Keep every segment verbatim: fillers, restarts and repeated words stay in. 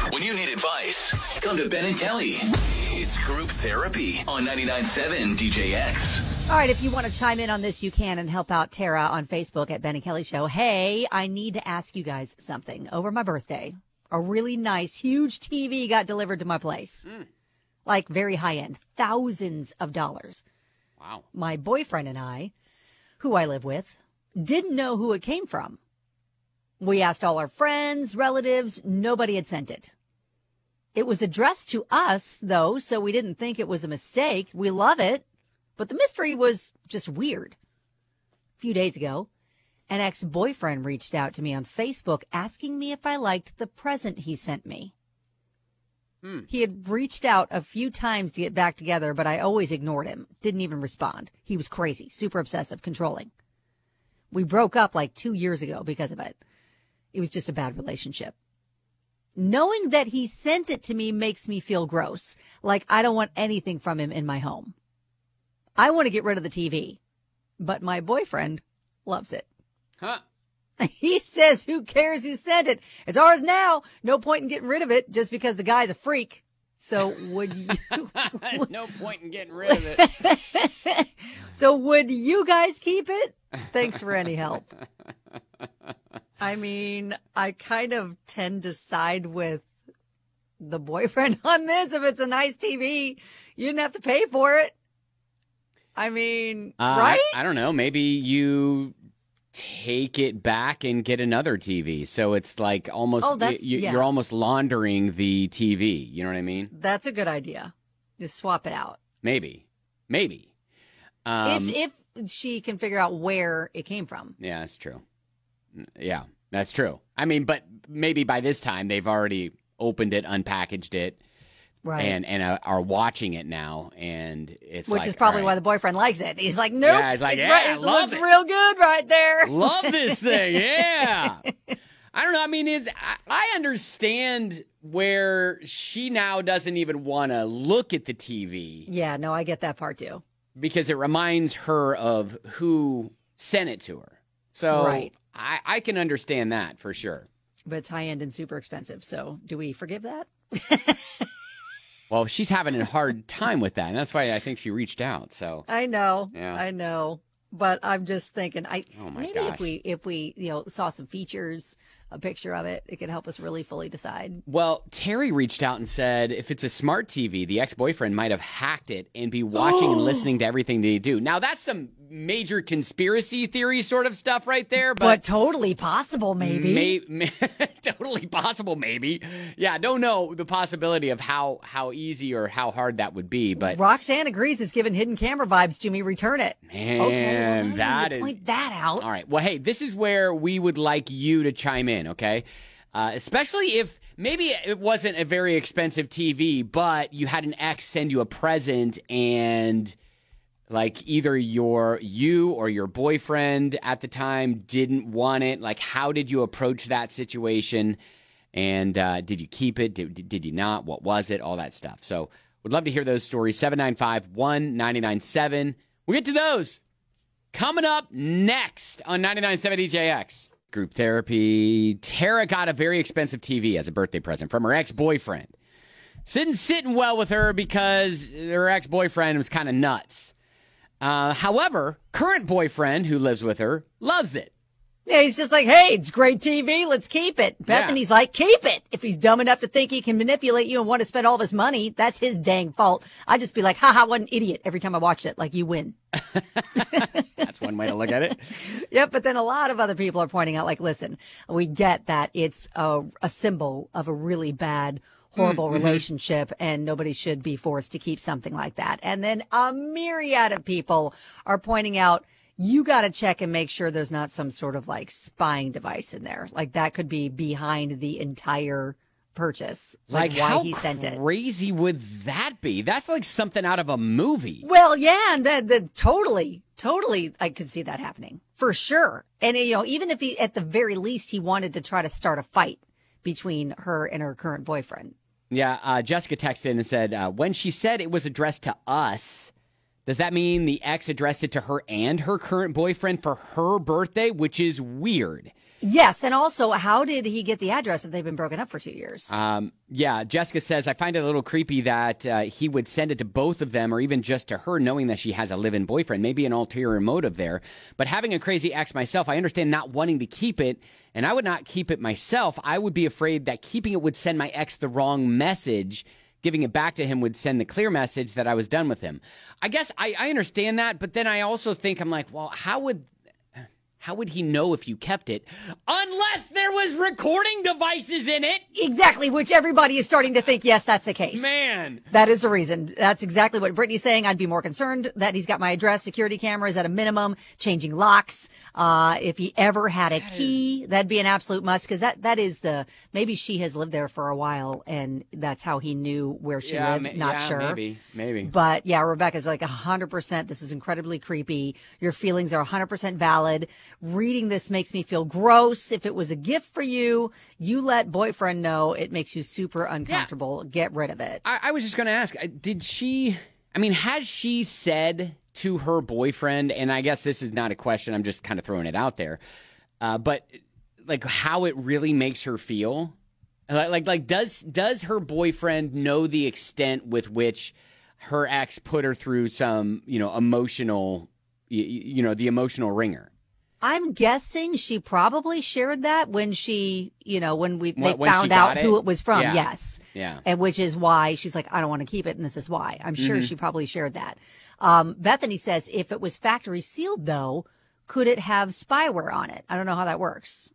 When you need advice, come to Ben and Kelly. It's Group Therapy on ninety-nine point seven D J X. All right, if you want to chime in on this, you can and help out Tara on Facebook at Ben and Kelly Show. Hey, I need to ask you guys something. Over my birthday, a really nice, huge T V got delivered to my place. Mm. Like very high end, thousands of dollars. Wow. My boyfriend and I, who I live with, didn't know who it came from. We asked all our friends, relatives, nobody had sent it. It was addressed to us, though, so we didn't think it was a mistake. We love it, but the mystery was just weird. A few days ago, an ex-boyfriend reached out to me on Facebook asking me if I liked the present he sent me. Hmm. He had reached out a few times to get back together, but I always ignored him, didn't even respond. He was crazy, super obsessive, controlling. We broke up like two years ago because of it. It was just a bad relationship. Knowing that he sent it to me makes me feel gross, like I don't want anything from him in my home. I want to get rid of the T V, but my boyfriend loves it. Huh? He says, who cares who sent it? It's ours now. No point in getting rid of it just because the guy's a freak. So would you? No point in getting rid of it. So would you guys keep it? Thanks for any help. I mean, I kind of tend to side with the boyfriend on this. If it's a nice T V, you didn't have to pay for it. I mean, uh, right? I, I don't know. Maybe you take it back and get another T V. So it's like almost, oh, that's, you, yeah. you're almost laundering the T V. You know what I mean? That's a good idea. Just swap it out. Maybe. Maybe. Um, if, if she can figure out where it came from. Yeah, that's true. Yeah, that's true. I mean, but maybe by this time they've already opened it, unpackaged it, right, and and uh, are watching it now, and it's which like, is probably right. why the boyfriend likes it. He's like, nope, yeah, he's like, it's yeah, right, it love looks it. real good right there. Love this thing, yeah. I don't know. I mean, it's, I, I understand where she now doesn't even want to look at the T V. Yeah, no, I get that part too. Because it reminds her of who sent it to her. So right. I, I can understand that for sure. But it's high-end and super expensive. So do we forgive that? Well, she's having a hard time with that. And that's why I think she reached out. So I know. Yeah. I know. But I'm just thinking, I oh my maybe gosh. if we if we you know saw some features, a picture of it, it could help us really fully decide. Well, Terry reached out and said if it's a smart T V, the ex-boyfriend might have hacked it and be watching and listening to everything they do. Now, that's some major conspiracy theory sort of stuff right there. But, but totally possible, maybe. May, may, totally possible, maybe. Yeah, don't know the possibility of how, how easy or how hard that would be. But Roxanne agrees it's giving hidden camera vibes to me. Return it. Man, okay, well, that is... point that out. All right. Well, hey, this is where we would like you to chime in, okay? Uh, especially if maybe it wasn't a very expensive T V, but you had an ex send you a present and like either your you or your boyfriend at the time didn't want it. Like, how did you approach that situation? And uh, did you keep it? Did, did you not? What was it? All that stuff. So would love to hear those stories. seven nine five, one nine nine seven. We'll get to those coming up next on ninety-nine point seven D J X. Group therapy. Tara got a very expensive T V as a birthday present from her ex-boyfriend. Sitting sitting well with her because her ex-boyfriend was kind of nuts. Uh, however, current boyfriend who lives with her loves it. Yeah, he's just like, hey, it's great T V. Let's keep it. Bethany's Yeah. like, keep it. If he's dumb enough to think he can manipulate you and want to spend all of his money, that's his dang fault. I'd just be like, haha, what an idiot every time I watch it. Like, you win. That's one way to look at it. Yep, but then a lot of other people are pointing out, like, listen, we get that it's a, a symbol of a really bad, horrible mm-hmm. relationship, and nobody should be forced to keep something like that. And then a myriad of people are pointing out, you got to check and make sure there's not some sort of like spying device in there. Like that could be behind the entire purchase. Like, Like why how he sent it. crazy would that be? That's like something out of a movie. Well, yeah, and that, that totally, totally, I could see that happening for sure. And you know, even if he, at the very least, he wanted to try to start a fight between her and her current boyfriend. Yeah, uh, Jessica texted in and said, uh, when she said it was addressed to us, Does that mean the ex addressed it to her and her current boyfriend for her birthday, which is weird? Yes, and also, how did he get the address if they've been broken up for two years? Um, yeah, Jessica says, I find it a little creepy that uh, he would send it to both of them or even just to her, knowing that she has a live-in boyfriend. Maybe an ulterior motive there. But having a crazy ex myself, I understand not wanting to keep it, and I would not keep it myself. I would be afraid that keeping it would send my ex the wrong message. Giving it back to him would send the clear message that I was done with him. I guess I, I understand that, but then I also think, I'm like, well, how would... How would he know if you kept it? Unless there was recording devices in it. Exactly, which everybody is starting to think, yes, that's the case. Man. That is the reason. That's exactly what Brittany's saying. I'd be more concerned that he's got my address, security cameras at a minimum, changing locks. Uh, if he ever had a key, that'd be an absolute must, because that, that is the, maybe she has lived there for a while and that's how he knew where she yeah, lived. ma- Not yeah, sure. Maybe, maybe. But yeah, Rebecca's like one hundred percent. This is incredibly creepy. Your feelings are one hundred percent valid. Reading this makes me feel gross. If it was a gift for you, you let boyfriend know. It makes you super uncomfortable. Yeah. Get rid of it. I, I was just going to ask, did she, I mean, has she said to her boyfriend, and I guess this is not a question, I'm just kind of throwing it out there, uh, but like how it really makes her feel? Like, like, like does, does her boyfriend know the extent with which her ex put her through some, you know, emotional, you, you know, the emotional ringer? I'm guessing she probably shared that when she, you know, when we they when found out it? who it was from. Yeah. Yes. Yeah. And which is why she's like, I don't want to keep it. And this is why. I'm sure Mm-hmm. she probably shared that. Um, Bethany says, if it was factory sealed, though, could it have spyware on it? I don't know how that works.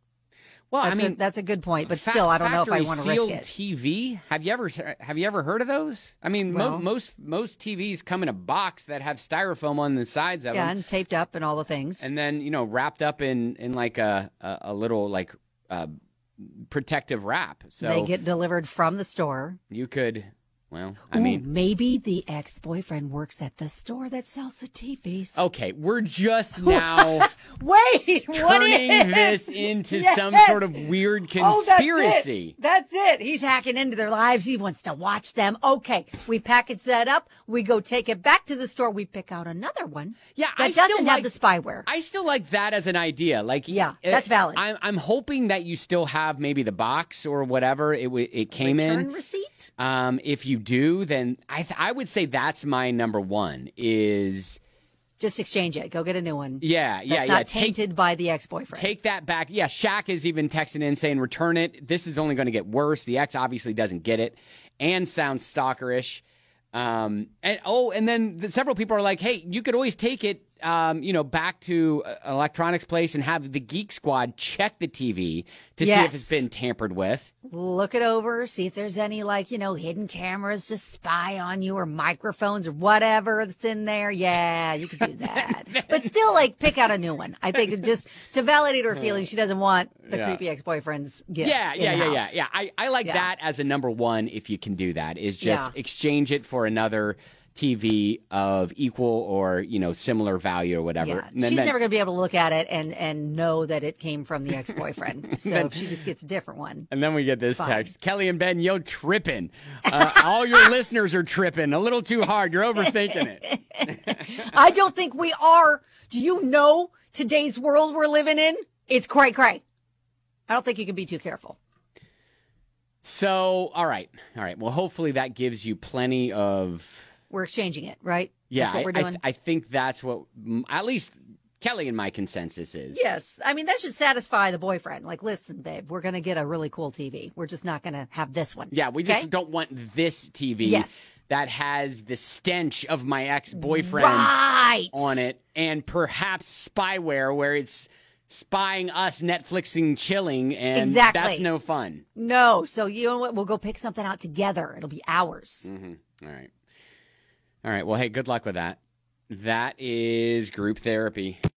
Well, That's I mean, a, that's a good point, but fa- still, I don't know if I factory want to risk sealed it. T V. Have you ever have you ever heard of those? I mean, Well- mo- most most T Vs come in a box that have styrofoam on the sides of Yeah, them, and taped up and all the things. and then you know wrapped up in in like a a, a little like uh, protective wrap. So They get delivered from the store. you could, well, I Ooh, mean, maybe the ex-boyfriend works at the store that sells the T Vs. okay, we're just now Wait, what turning is? this into Yes. some sort of weird Oh, that's conspiracy. it. That's it. He's hacking into their lives. He wants to watch them. Okay, we package that up. We go take it back to the store. We pick out another one. Yeah, that I doesn't still have like- the spyware. I still like that as an idea. Like, Yeah, uh, that's valid. I'm, I'm hoping that you still have maybe the box or whatever it w- it came Return in. receipt. Um, if you do, then I th- I would say that's my number one. Is Just exchange it. Go get a new one. yeah, That's yeah, yeah. not Take tainted by the ex-boyfriend. take that back. Yeah, Shaq is even texting in saying return it. This is only going to get worse. The ex obviously doesn't get it and sounds stalkerish. Um, and oh, and then the, several people are like, hey, you could always take it, um, you know, back to an electronics place and have the Geek Squad check the T V to see if Yes. it's been tampered with. Look it over, see if there's any, like, you know, hidden cameras to spy on you or microphones or whatever that's in there. Yeah, you could do that. But still, like, pick out a new one. I think it just to validate her feelings, she doesn't want the Yeah. creepy ex-boyfriend's gift. Yeah, in yeah, the yeah, yeah, house. yeah. I, I like Yeah. that as a number one if you can do that, is just Yeah. exchange it for another T V of equal or, you know, similar value or whatever. Yeah. And then- She's then- never going to be able to look at it and, and know that it came from the ex-boyfriend. So Then- if she just gets a different one. And then we get this Fine. text. Kelly and Ben, yo, tripping. Uh, all your listeners are tripping. A little too hard. You're overthinking it. I don't think we are. Do you know today's world we're living in? It's cray cray. I don't think you can be too careful. So, all right. All right. Well, hopefully that gives you plenty of... We're exchanging it, right? Yeah, That's what I, we're I, doing. th- I think that's what, mm, at least Kelly and my consensus is. Yes. I mean, that should satisfy the boyfriend. Like, listen, babe, we're going to get a really cool T V. We're just not going to have this one. Yeah, we just Okay? don't want this T V Yes. that has the stench of my ex-boyfriend Right. on it and perhaps spyware where it's spying us Netflixing, chilling, and Exactly. that's no fun. No. So, you know what? We'll go pick something out together. It'll be ours. Mm-hmm. All right. All right. Well, hey, good luck with that. That is group therapy.